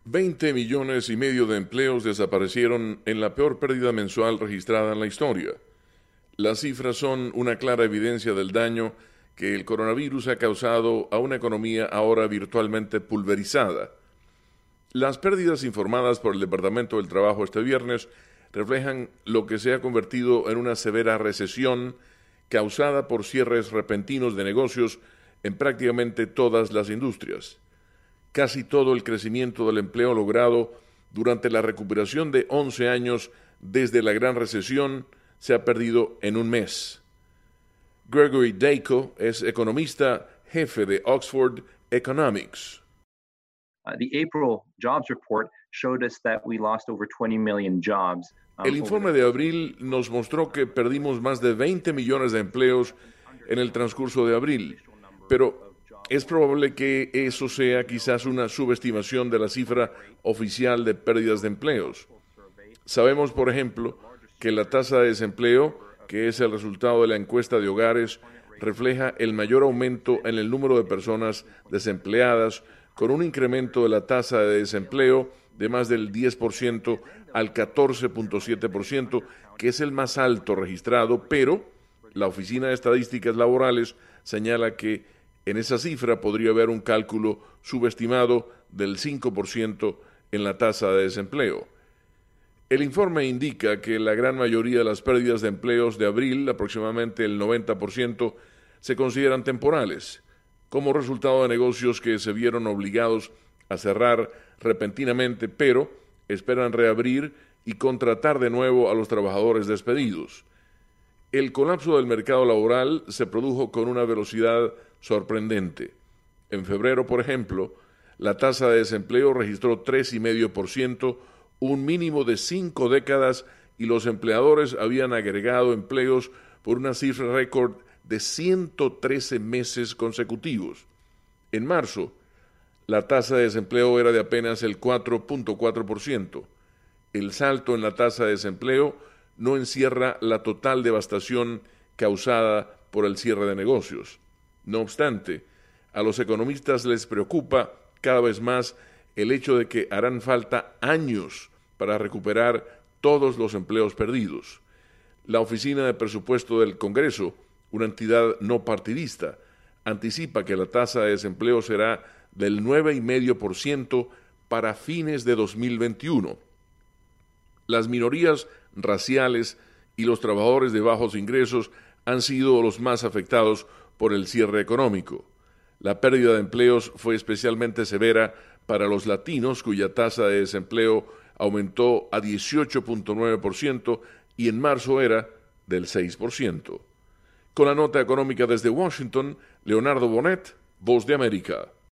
20,5 millones de empleos desaparecieron en la peor pérdida mensual registrada en la historia. Las cifras son una clara evidencia del daño que el coronavirus ha causado a una economía ahora virtualmente pulverizada. Las pérdidas informadas por el Departamento del Trabajo este viernes reflejan lo que se ha convertido en una severa recesión causada por cierres repentinos de negocios en prácticamente todas las industrias. Casi todo el crecimiento del empleo logrado durante la recuperación de 11 años desde la Gran Recesión se ha perdido en un mes. Gregory Dacre es economista jefe de Oxford Economics. The April jobs report showed us that we lost over 20 million jobs. El informe de abril nos mostró que perdimos más de 20 millones de empleos en el transcurso de abril, pero es probable que eso sea quizás una subestimación de la cifra oficial de pérdidas de empleos. Sabemos, por ejemplo, que la tasa de desempleo, que es el resultado de la encuesta de hogares, refleja el mayor aumento en el número de personas desempleadas, con un incremento de la tasa de desempleo de más del 10% al 14.7%, que es el más alto registrado, pero la Oficina de Estadísticas Laborales señala que en esa cifra podría haber un cálculo subestimado del 5% en la tasa de desempleo. El informe indica que la gran mayoría de las pérdidas de empleos de abril, aproximadamente el 90%, se consideran temporales, como resultado de negocios que se vieron obligados a cerrar repentinamente, pero esperan reabrir y contratar de nuevo a los trabajadores despedidos. El colapso del mercado laboral se produjo con una velocidad sorprendente. En febrero, por ejemplo, la tasa de desempleo registró 3,5%, un mínimo de 5 décadas, y los empleadores habían agregado empleos por una cifra récord de 113 meses consecutivos. En marzo, la tasa de desempleo era de apenas el 4.4%. El salto en la tasa de desempleo no encierra la total devastación causada por el cierre de negocios. No obstante, a los economistas les preocupa cada vez más el hecho de que harán falta años para recuperar todos los empleos perdidos. La Oficina de Presupuesto del Congreso, una entidad no partidista, anticipa que la tasa de desempleo será del 9,5% para fines de 2021. Las minorías raciales y los trabajadores de bajos ingresos han sido los más afectados por el cierre económico. La pérdida de empleos fue especialmente severa para los latinos, cuya tasa de desempleo aumentó a 18.9% y en marzo era del 6%. Con la nota económica desde Washington, Leonardo Bonet, Voz de América.